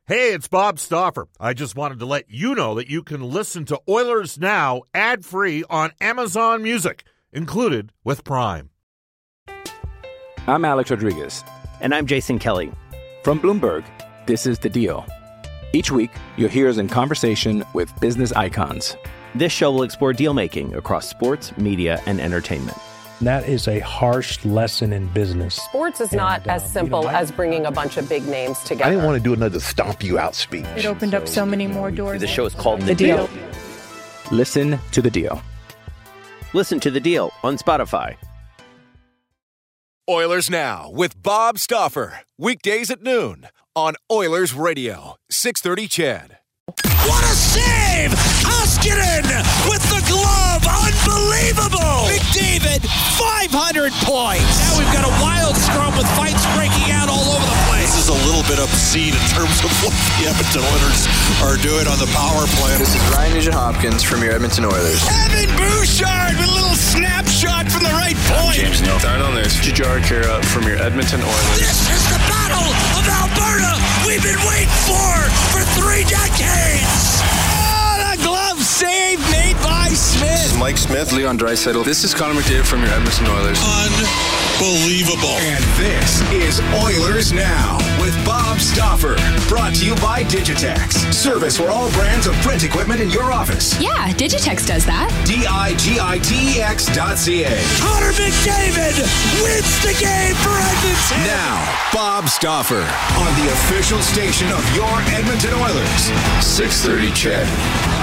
Hey, it's Bob Stauffer. I just wanted to let you know that you can listen to Oilers Now ad-free on Amazon Music, included with Prime. I'm Alex Rodriguez. And I'm Jason Kelly. From Bloomberg, this is The Deal. Each week, you'll hear us in conversation with business icons. This show will explore deal-making across sports, media, and entertainment. That is a harsh lesson in business. Sports is not as simple as bringing a bunch of big names together. I didn't want to do another stomp you out speech. It opened up so many more doors. The show is called The Deal. Listen to The Deal. Listen to The Deal on Spotify. Oilers Now with Bob Stauffer. Weekdays at noon on Oilers Radio, 630 CHED. What a save! Koskinen with the glove! Unbelievable! McDavid, 500 points! Now we've got a wild scrum with fights breaking out all over the place. This is a little bit obscene in terms of what the Edmonton Oilers are doing on the power play. This is Ryan Nugent-Hopkins from your Edmonton Oilers. Evan Bouchard with a little snapshot from the right point. James Neal. Start on this. Jujhar Khaira from your Edmonton Oilers. This is the Battle of Alberta we've been waiting for 3 decades. Oh, the glove save made by Smith. Mike Smith, Leon Draisaitl. This is Connor McDavid from your Edmonton Oilers. Unbelievable. And this is Oilers Now with Bob Stauffer. Brought to you by Digitex. Service for all brands of print equipment in your office. Yeah, Digitex does that. Digitex.ca. Connor McDavid wins the game for Edmonton. Now, Bob Stauffer on the official station of your Edmonton Oilers. 630 CHED.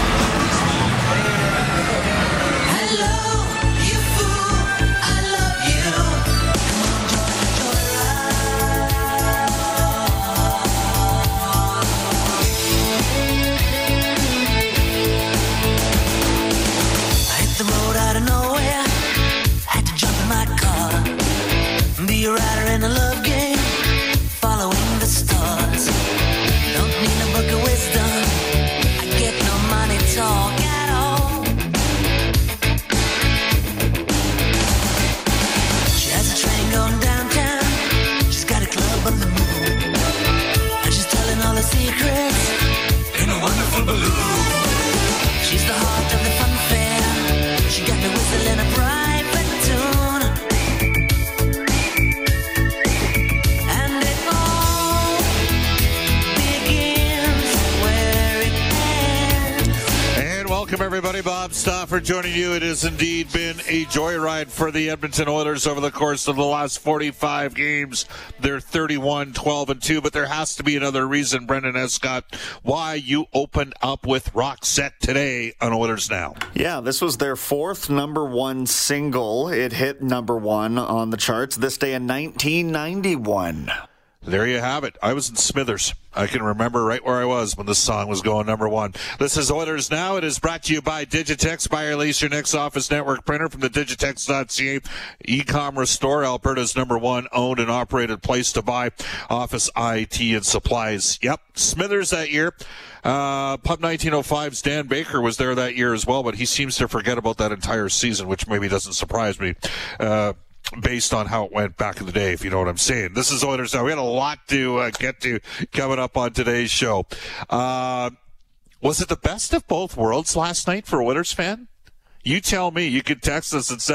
A rider in a love game, following the stars. Don't need a book of wisdom. I get no money talk at all. She has a train going downtown. She's got a club on the moon. And she's telling all her secrets in a wonderful balloon. She's the heart of the fun fair. She got the whistle in a private tune. Welcome, everybody. Bob Stauffer joining you. It has indeed been a joyride for the Edmonton Oilers over the course of the last 45 games. They're 31-12-2, but there has to be another reason, Brendan Escott, why you opened up with Roxette today on Oilers Now. Yeah, this was their 4th number 1 single. It hit number 1 on the charts this day in 1991. There you have it. I was in Smithers. I can remember right where I was when this song was going number 1. This is Oilers Now. It is brought to you by Digitex. Buy or lease your next Office Network printer from the Digitex.ca e-commerce store, Alberta's number 1 owned and operated place to buy office IT and supplies. Yep, Smithers that year. Pub 1905's Dan Baker was there that year as well, but he seems to forget about that entire season, which maybe doesn't surprise me. Based on how it went back in the day, if you know what I'm saying. This is Oilers Now. We had a lot to get to coming up on today's show. Was it the best of both worlds last night for a Oilers fan? You tell me. You can text us at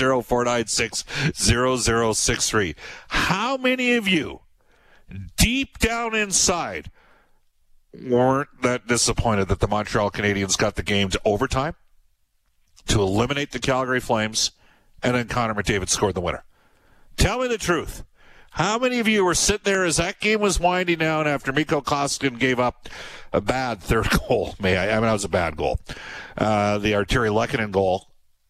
780-496-0063. How many of you, deep down inside, weren't that disappointed that the Montreal Canadiens got the game to overtime to eliminate the Calgary Flames, and then Connor McDavid scored the winner? Tell me the truth. How many of you were sitting there as that game was winding down after Mikko Koskinen gave up a bad third goal? That was a bad goal. The Arturi Lehkonen goal.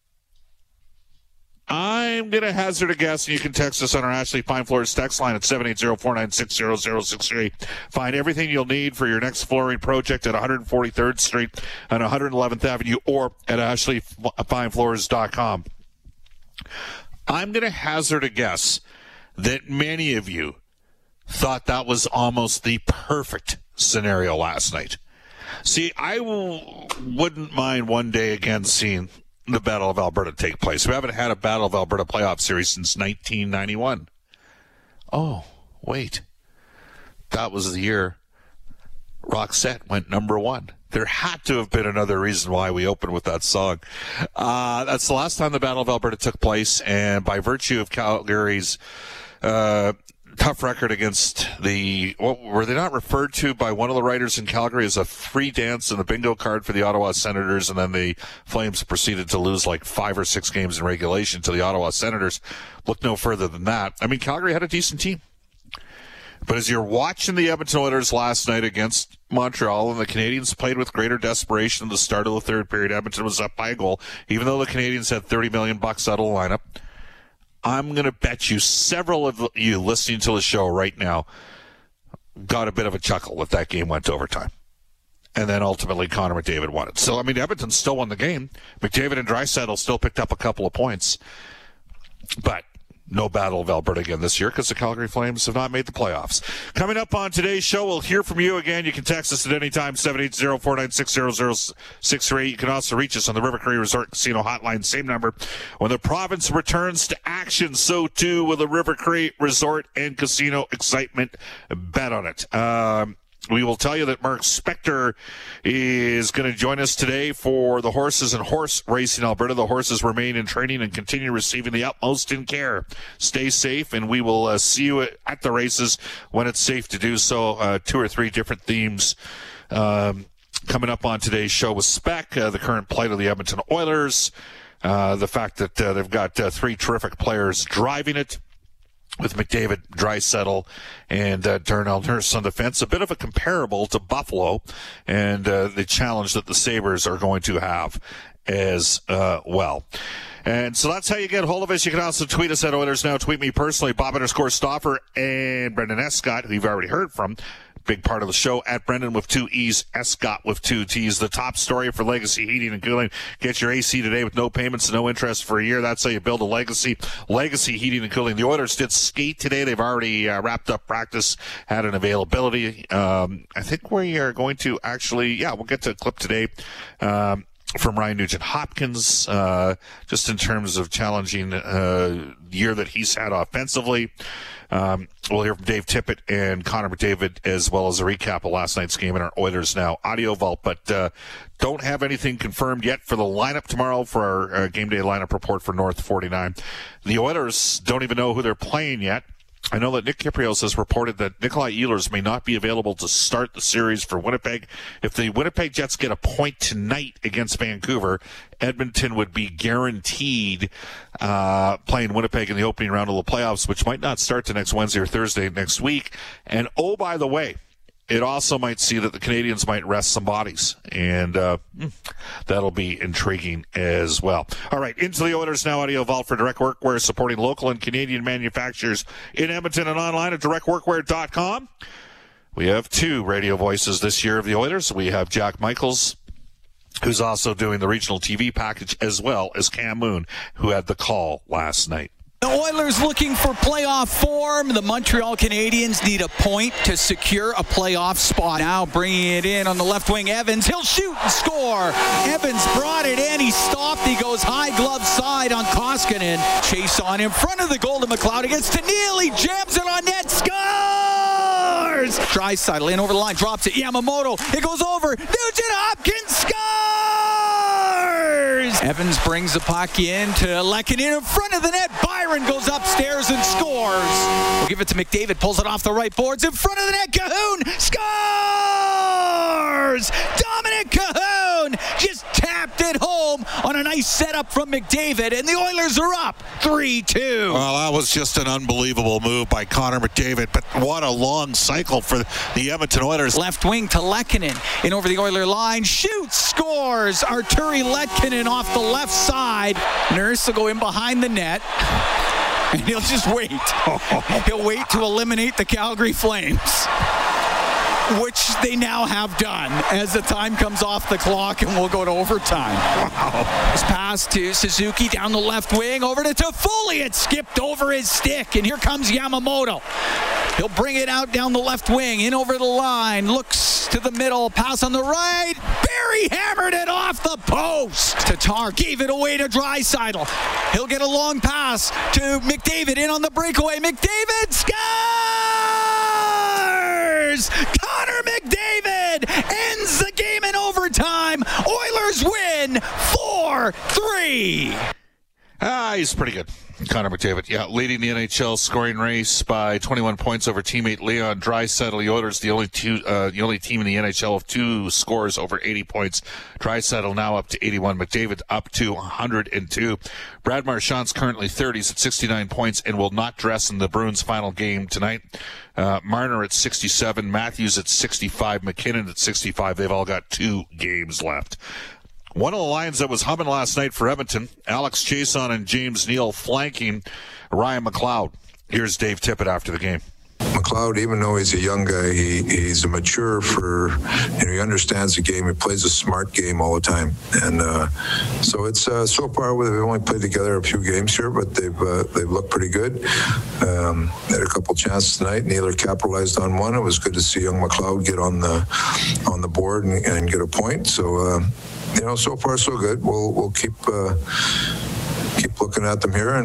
I'm going to hazard a guess, and you can text us on our Ashley Fine Floors text line at 780-496-0063. Find everything you'll need for your next flooring project at 143rd Street and 111th Avenue or at ashleyfinefloors.com. I'm going to hazard a guess that many of you thought that was almost the perfect scenario last night. See, I wouldn't mind one day again seeing the Battle of Alberta take place. We haven't had a Battle of Alberta playoff series since 1991. Oh, wait. That was the year Roxette went number 1. There had to have been another reason why we opened with that song. That's the last time the Battle of Alberta took place, and by virtue of Calgary's tough record against were they not referred to by one of the writers in Calgary as a free dance and the bingo card for the Ottawa Senators, and then the Flames proceeded to lose like 5 or 6 games in regulation to the Ottawa Senators. Look no further than that. I mean, Calgary had a decent team. But as you're watching the Edmonton Oilers last night against Montreal, and the Canadiens played with greater desperation at the start of the third period, Edmonton was up by a goal, even though the Canadiens had $30 million out of the lineup. I'm going to bet you several of you listening to the show right now got a bit of a chuckle if that game went to overtime. And then ultimately Connor McDavid won it. So, I mean, Edmonton still won the game. McDavid and Draisaitl still picked up a couple of points. But no Battle of Alberta again this year because the Calgary Flames have not made the playoffs. Coming up on today's show, we'll hear from you again. You can text us at any time, 780-496-0063. You can also reach us on the River Cree Resort Casino hotline, same number. When the province returns to action, so too will the River Cree Resort and Casino excitement. Bet on it. We will tell you that Mark Spector is going to join us today for the Horses and Horse Racing Alberta. The horses remain in training and continue receiving the utmost in care. Stay safe, and we will see you at the races when it's safe to do so. 2 or 3 different themes coming up on today's show with Spec, the current plight of the Edmonton Oilers, the fact that they've got 3 terrific players driving it, with McDavid, Draisaitl, and Darnell Nurse on defense. A bit of a comparable to Buffalo and the challenge that the Sabres are going to have as well. And so that's how you get a hold of us. You can also tweet us at Oilers Now. Tweet me personally, Bob_Stauffer, and Brendan Escott, who you've already heard from. Big part of the show, at Brendan with 2 E's, Escott with 2 T's. The top story for Legacy Heating and Cooling. Get your AC today with no payments and no interest for a year. That's how you build a legacy. Legacy Heating and Cooling. The Oilers did skate today. They've already wrapped up practice, had an availability. I think we are going to actually, we'll get to a clip today from Ryan Nugent-Hopkins, just in terms of challenging year that he's had offensively. We'll hear from Dave Tippett and Connor McDavid, as well as a recap of last night's game in our Oilers Now audio vault. But don't have anything confirmed yet for the lineup tomorrow for our game day lineup report for North 49. The Oilers don't even know who they're playing yet. I know that Nick Kypreos has reported that Nikolai Ehlers may not be available to start the series for Winnipeg. If the Winnipeg Jets get a point tonight against Vancouver, Edmonton would be guaranteed playing Winnipeg in the opening round of the playoffs, which might not start to next Wednesday or Thursday next week. And, oh, by the way, it also might see that the Canadians might rest some bodies, and that'll be intriguing as well. All right, into the Oilers Now audio vault for Direct Workwear, supporting local and Canadian manufacturers in Edmonton and online at directworkwear.com. We have 2 radio voices this year of the Oilers. We have Jack Michaels, who's also doing the regional TV package, as well as Cam Moon, who had the call last night. The Oilers looking for playoff form. The Montreal Canadiens need a point to secure a playoff spot. Now bringing it in on the left wing, Evans. He'll shoot and score. Evans brought it in. He stopped. He goes high glove side on Koskinen. Chase on in front of the goal to McLeod. He gets to Neal. He jams it on net. Scores! Draisaitl in over the line. Drops it. Yamamoto. It goes over. Nugent-Hopkins scores! Evans brings the puck in to Lehkonen in front of the net. Byron goes upstairs and scores. We'll give it to McDavid. Pulls it off the right boards in front of the net. Cahoon scores! Dominic Cahoon just tapped it home on a nice setup from McDavid, and the Oilers are up 3-2. Well, that was just an unbelievable move by Connor McDavid, but what a long cycle for the Edmonton Oilers. Left wing to Lehkonen in over the Oiler line. Shoots, scores. Arturi Lehkonen off the left side. Nurse will go in behind the net. And he'll just wait. He'll wait to eliminate the Calgary Flames, which they now have done as the time comes off the clock, and we'll go to overtime. Wow. This pass to Suzuki down the left wing, over to Toffoli. It skipped over his stick, and here comes Yamamoto. He'll bring it out down the left wing, in over the line, looks to the middle, pass on the right. Barry hammered it off the post. Tatar gave it away to Draisaitl. He'll get a long pass to McDavid in on the breakaway. McDavid scores! Connor McDavid David ends the game in overtime. Oilers win 4-3. He's pretty good. Connor McDavid, leading the NHL scoring race by 21 points over teammate Leon Draisaitl. The Oilers, the only team in the NHL with 2 scores over 80 points. Draisaitl now up to 81. McDavid up to 102. Brad Marchand's currently 30s at 69 points and will not dress in the Bruins' final game tonight. Marner at 67. Matthews at 65. McKinnon at 65. They've all got 2 games left. One of the lines that was humming last night for Edmonton, Alex Chiasson and James Neal flanking Ryan McLeod. Here's Dave Tippett after the game. McLeod, even though he's a young guy, he's a mature he understands the game. He plays a smart game all the time. And so it's so far we've only played together a few games here, but they've looked pretty good. Had a couple chances tonight. Neither capitalized on one. It was good to see young McLeod get on the board and get a point. So so far so good. We'll keep looking at them here.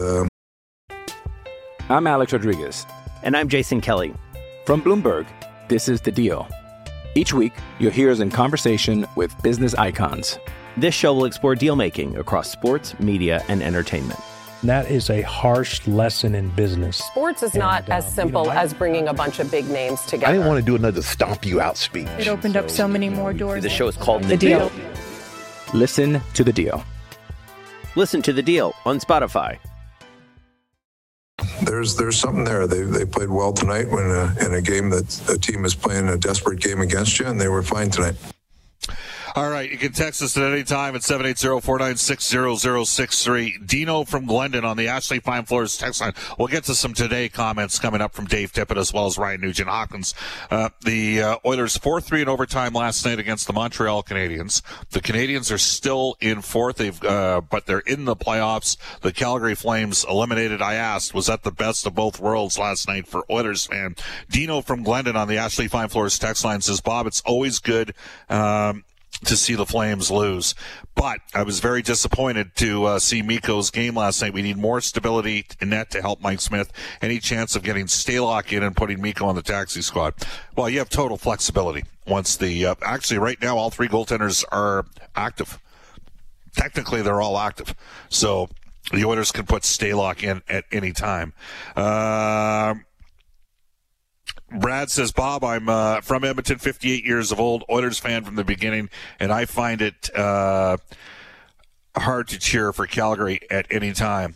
I'm Alex Rodriguez. And I'm Jason Kelly. From Bloomberg, this is The Deal. Each week, you'll hear us in conversation with business icons. This show will explore deal-making across sports, media, and entertainment. That is a harsh lesson in business. Sports is not as simple as bringing a bunch of big names together. I didn't want to do another stomp you out speech. It opened up so many more doors. The show is called The Deal. Listen to The Deal. Listen to The Deal on Spotify. There's something there. They played well tonight in a game that a team is playing a desperate game against you, and they were fine tonight. All right, you can text us at any time at 780-496-0063. Dino from Glendon on the Ashley Fine Floors text line. We'll get to some today comments coming up from Dave Tippett as well as Ryan Nugent-Hopkins. The Oilers 4-3 in overtime last night against the Montreal Canadiens. The Canadiens are still in fourth, but they're in the playoffs. The Calgary Flames eliminated. I asked, was that the best of both worlds last night for Oilers fan? Dino from Glendon on the Ashley Fine Floors text line says, Bob, it's always good to see the Flames lose. But I was very disappointed to see Mikko's game last night. We need more stability in net to help Mike Smith. Any chance of getting Stalock in and putting Mikko on the taxi squad? Well, you have total flexibility. Once actually right now all 3 goaltenders are active. Technically, they're all active. So the Oilers can put Stalock in at any time. Brad says, Bob, I'm from Edmonton, 58 years of old, Oilers fan from the beginning, and I find it hard to cheer for Calgary at any time.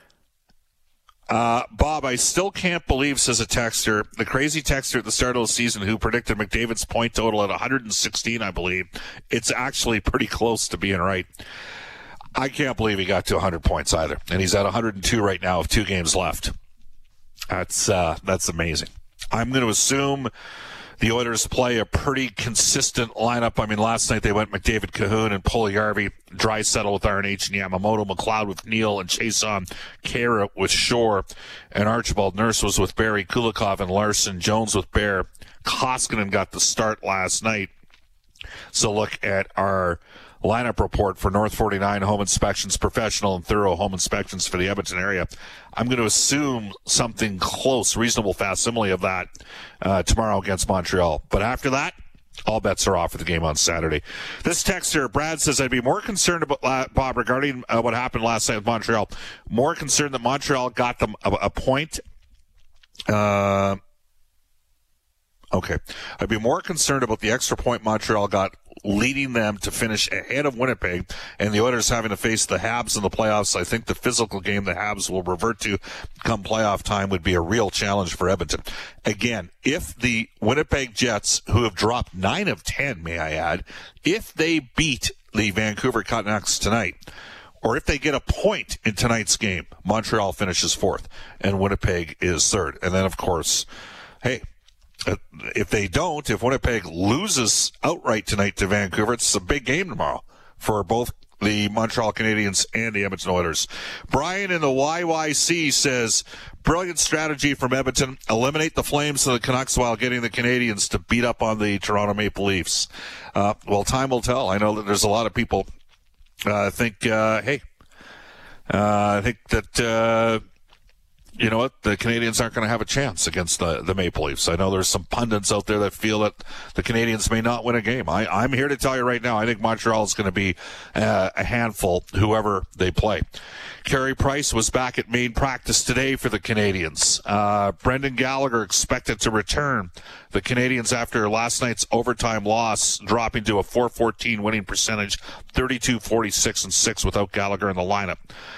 Bob, I still can't believe, says a texter, the crazy texter at the start of the season who predicted McDavid's point total at 116, I believe. It's actually pretty close to being right. I can't believe he got to 100 points either, and he's at 102 right now with 2 games left. That's amazing. I'm going to assume the Oilers play a pretty consistent lineup. I mean, last night they went McDavid, Cahoon, and Puljujärvi, Draisaitl with RNH and Yamamoto, McLeod with Neal, and Chiasson, Kara with Shore, and Archibald Nurse was with Barry, Kulikov and Larson, Jones with Bear. Koskinen got the start last night. So look at our lineup report for North 49 home inspections, professional and thorough home inspections for the Edmonton area. I'm going to assume something close, reasonable facsimile of that tomorrow against Montreal. But after that, all bets are off for the game on Saturday. This texter, Brad, says, I'd be more concerned about, Bob, regarding what happened last night with Montreal. More concerned that Montreal got them a point. Okay. I'd be more concerned about the extra point Montreal got, leading them to finish ahead of Winnipeg, and the Oilers having to face the Habs in the playoffs. I think the physical game the Habs will revert to come playoff time would be a real challenge for Edmonton. Again, if the Winnipeg Jets, who have dropped 9 of 10, may I add, if they beat the Vancouver Canucks tonight, or if they get a point in tonight's game, Montreal finishes 4th, and Winnipeg is 3rd. And then, of course, hey, if they don't, if Winnipeg loses outright tonight to Vancouver, it's a big game tomorrow for both the Montreal Canadiens and the Edmonton Oilers. Brian in the YYC says, brilliant strategy from Edmonton. Eliminate the Flames and the Canucks while getting the Canadiens to beat up on the Toronto Maple Leafs. Well, time will tell. I know that there's a lot of people think that you know what? The Canadians aren't going to have a chance against the Maple Leafs. I know there's some pundits out there that feel that the Canadians may not win a game. I'm here to tell you right now, I think Montreal is going to be a handful, whoever they play. Carey Price was back at main practice today for the Canadians. Brendan Gallagher expected to return. The Canadians, after last night's overtime loss, dropping to a .414 winning percentage, 32-46-6 without Gallagher in the lineup.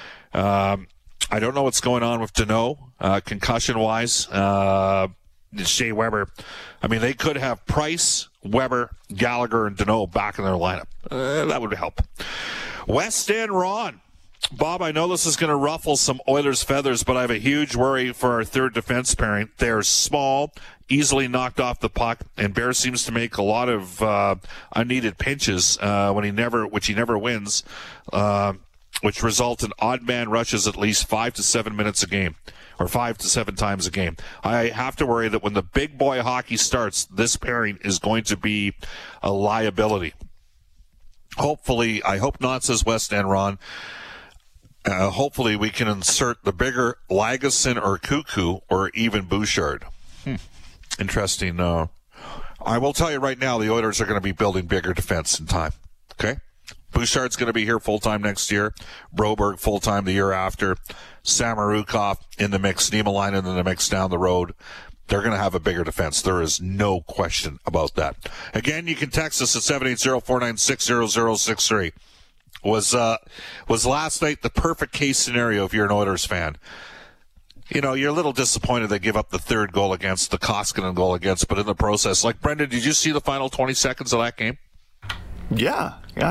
I don't know what's going on with Danault, concussion-wise. Shea Weber. I mean, they could have Price, Weber, Gallagher, and Danault back in their lineup. That would help. West End Ron. Bob, I know this is going to ruffle some Oilers feathers, but I have a huge worry for our third defense pairing. They're small, easily knocked off the puck, and Bear seems to make a lot of unneeded pinches which he never wins, which result in odd man rushes at least 5 to 7 minutes a game, or 5 to 7 times a game. I have to worry that when the big boy hockey starts, this pairing is going to be a liability. Hopefully, I hope not, says West End Ron. Hopefully we can insert the bigger Lagesson or Cuckoo or even Bouchard. Interesting. I will tell you right now, the Oilers are going to be building bigger defense in time. Okay? Bouchard's going to be here full-time next year. Broberg full-time the year after. Samorukov in the mix. Niemelainen in the mix down the road. They're going to have a bigger defense. There is no question about that. Again, you can text us at 780-496-0063. Was last night the perfect case scenario if you're an Oilers fan? You know, you're a little disappointed they give up the third goal against, the Koskinen goal against, but in the process, like Brendan, did you see the final 20 seconds of that game? Yeah.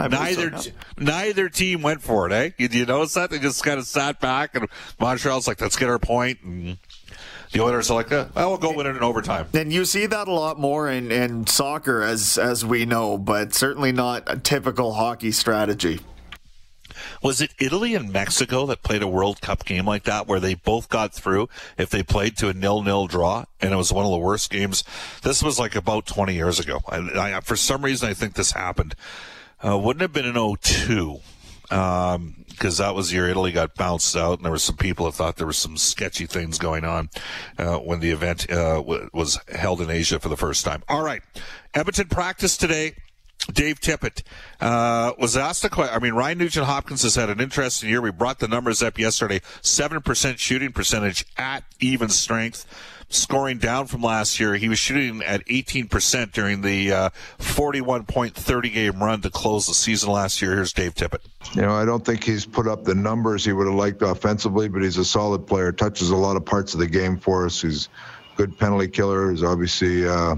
Neither team went for it, eh? Did you notice that? They just kind of sat back, and Montreal's like, let's get our point, and the Oilers are like, we'll go win it in overtime. And you see that a lot more in soccer, as we know, but certainly not a typical hockey strategy. Was it Italy and Mexico that played a World Cup game like that where they both got through if they played to a 0-0 draw, and it was one of the worst games? This was like about 20 years ago. I for some reason, I think this happened. Wouldn't have been in 2002 because that was the year Italy got bounced out, and there were some people that thought there were some sketchy things going on when the event was held in Asia for the first time. All right. Edmonton practice today. Dave Tippett was asked a question. I mean, Ryan Nugent-Hopkins has had an interesting year. We brought the numbers up yesterday. 7% shooting percentage at even strength. Scoring down from last year. He was shooting at 18% during the 41-point 30-game run to close the season last year. Here's Dave Tippett. You know, I don't think he's put up the numbers he would have liked offensively, but he's a solid player. Touches a lot of parts of the game for us. He's a good penalty killer. He's obviously a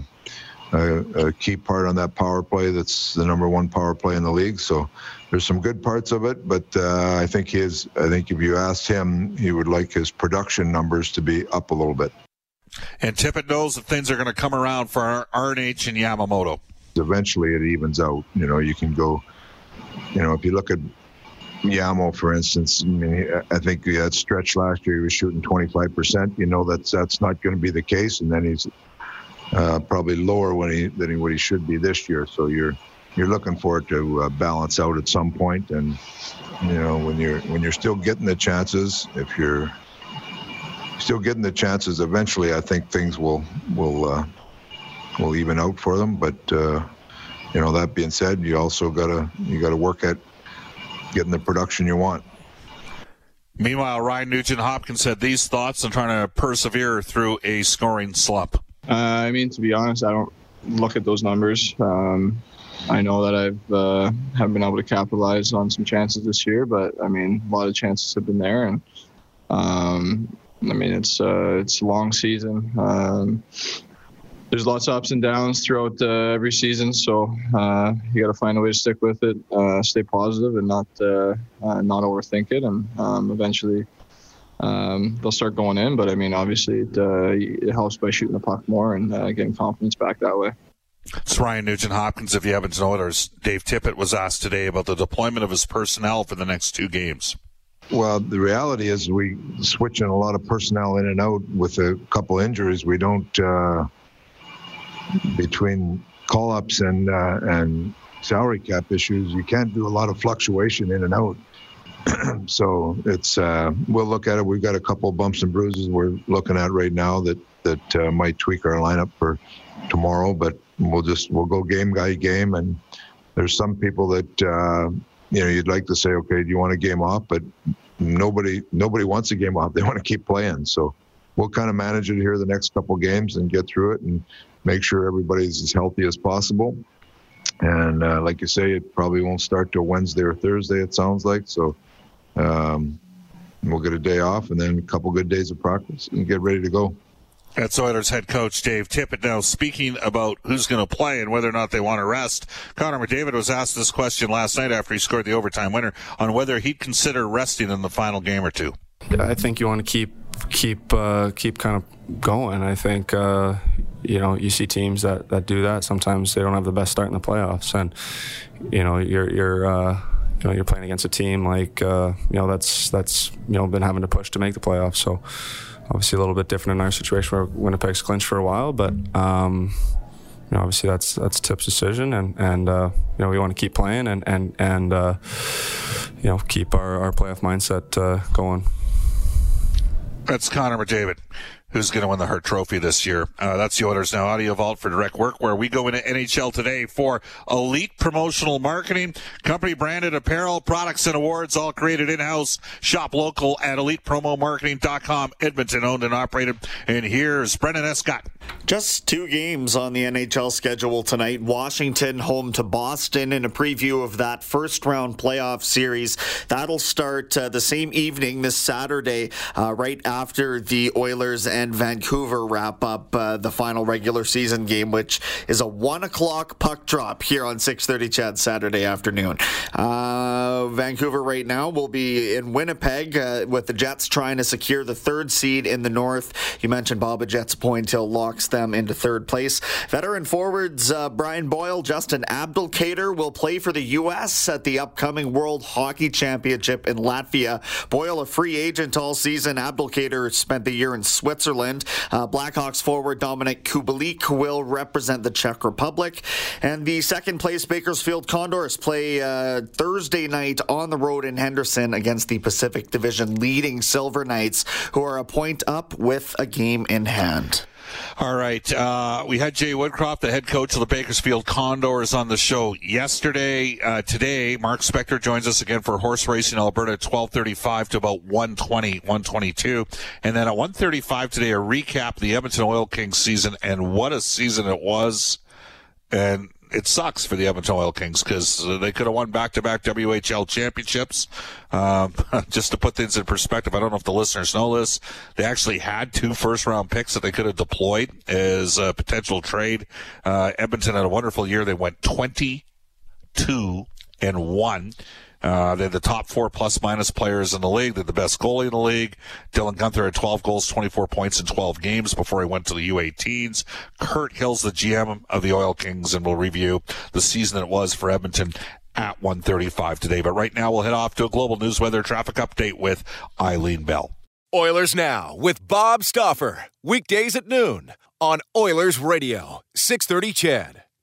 key part on that power play. That's the number one power play in the league. So there's some good parts of it, but I think if you asked him, he would like his production numbers to be up a little bit. And Tippett knows that things are going to come around for RNH and Yamamoto. Eventually it evens out. You know, you can go, you know, if you look at Yamo, for instance, I mean, I think that stretch last year he was shooting 25%. You know, that's not going to be the case, and then he's probably lower than what he should be this year. So you're looking for it to balance out at some point. And you know, when you're still getting the chances, if you're still getting the chances, eventually I think things will even out for them. But you know, that being said, you also gotta work at getting the production you want. Meanwhile, Ryan Nugent-Hopkins had these thoughts on trying to persevere through a scoring slump. I mean, to be honest, I don't look at those numbers. I know that have been able to capitalize on some chances this year, but I mean, a lot of chances have been there, and I mean, it's a long season. There's lots of ups and downs throughout every season, so you got to find a way to stick with it, stay positive, and not overthink it, and eventually they'll start going in. But I mean, obviously it helps by shooting the puck more and getting confidence back that way. It's Ryan Nugent-Hopkins of the Edmonton Oilers. Dave Tippett was asked today about the deployment of his personnel for the next 2 games. Well, the reality is we switching a lot of personnel in and out with a couple injuries. We don't between call-ups and salary cap issues. You can't do a lot of fluctuation in and out. So it's we'll look at it. We've got a couple of bumps and bruises we're looking at right now that might tweak our lineup for tomorrow, but we'll go game by game. And there's some people that you'd like to say, okay, do you want a game off? But nobody wants a game off. They want to keep playing. So we'll kind of manage it here the next couple of games and get through it and make sure everybody's as healthy as possible. And like you say, it probably won't start till Wednesday or Thursday, it sounds like. So we'll get a day off and then a couple good days of practice and get ready to go. That's Oilers head coach Dave Tippett. Now, speaking about who's going to play and whether or not they want to rest, Connor McDavid was asked this question last night after he scored the overtime winner on whether he'd consider resting in the final game or two. Yeah, I think you want to keep kind of going. I think you see teams that do that. Sometimes they don't have the best start in the playoffs, and you're playing against a team like that's been having to push to make the playoffs. So obviously a little bit different in our situation where Winnipeg's clinched for a while, but obviously that's Tip's decision, and we want to keep playing and keep our playoff mindset going. That's Connor McDavid, who's going to win the Hart Trophy this year. That's the Oilers Now Audio Vault for Direct Work, where we go into NHL Today for elite promotional marketing, company-branded apparel, products, and awards, all created in-house. Shop local at elitepromomarketing.com, Edmonton owned and operated. And here's Brendan Escott. Just 2 games on the NHL schedule tonight. Washington home to Boston in a preview of that first-round playoff series. That'll start the same evening this Saturday, right after the Oilers and Vancouver wrap up the final regular season game, which is a 1 o'clock puck drop here on 6:30 CHED Saturday afternoon. Vancouver right now will be in Winnipeg with the Jets trying to secure the 3rd seed in the North. You mentioned Bob Jets point till locks them into 3rd place. Veteran forwards Brian Boyle, Justin Abdelkader will play for the U.S. at the upcoming World Hockey Championship in Latvia. Boyle a free agent all season. Abdelkader spent the year in Switzerland. Blackhawks forward Dominic Kubalik will represent the Czech Republic. And the 2nd place Bakersfield Condors play Thursday night on the road in Henderson against the Pacific Division leading Silver Knights, who are a point up with a game in hand. All right. We had Jay Woodcroft, the head coach of the Bakersfield Condors, on the show yesterday. Today, Mark Spector joins us again for Horse Racing Alberta at 12:35 to about 1:20, 1:22. And then at 1:35 today, a recap of the Edmonton Oil Kings season, and what a season it was. And it sucks for the Edmonton Oil Kings because they could have won back-to-back WHL championships. Just to put things in perspective, I don't know if the listeners know this. They actually had 2 first-round picks that they could have deployed as a potential trade. Edmonton had a wonderful year. They went 22-1. They're the top 4 plus-minus players in the league. They're the best goalie in the league. Dylan Guenther had 12 goals, 24 points in 12 games before he went to the U18s. Kurt Hill's the GM of the Oil Kings, and we'll review the season it was for Edmonton at 1:35 today. But right now, we'll head off to a global news weather traffic update with Eileen Bell. Oilers Now with Bob Stauffer. Weekdays at noon on Oilers Radio, 630 CHED.